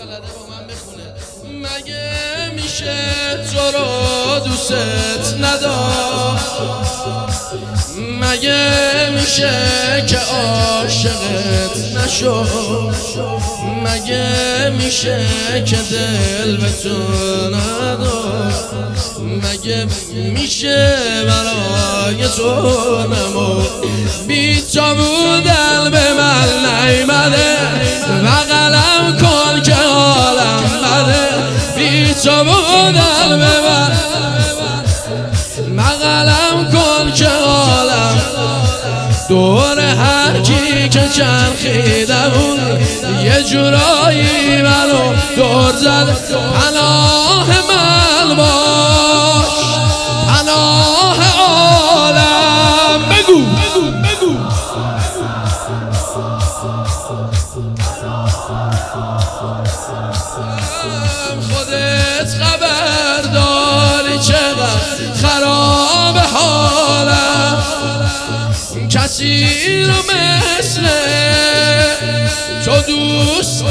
بلده با من بخونه. مگه میشه تو رو دوست نداشت؟ مگه میشه که عاشقت نشد؟ مگه میشه که دل به تو نداشت؟ مگه میشه برای تو نمود؟ بی تو بودن به من نیمده و قلم کن که حالم بده. بی تو بودن به من قلم کن که حالم دور هر کی که چرخیده بود یه جورایی منو دور زد. پناه من باش، پناه عالم. بگو خودت خبر داری چقدر خراب حالم. کسی رو مثل تو دوست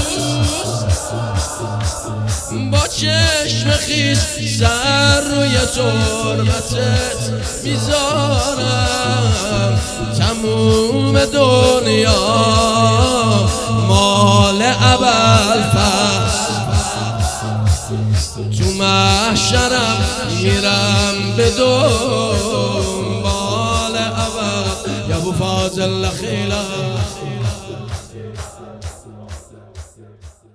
با چشم خیس سر روی تربتت میذارم. تموم دنیا مال ابوالفضل، تو محشرم میرم به دنبال ابد یا ابو فاضل خیلا.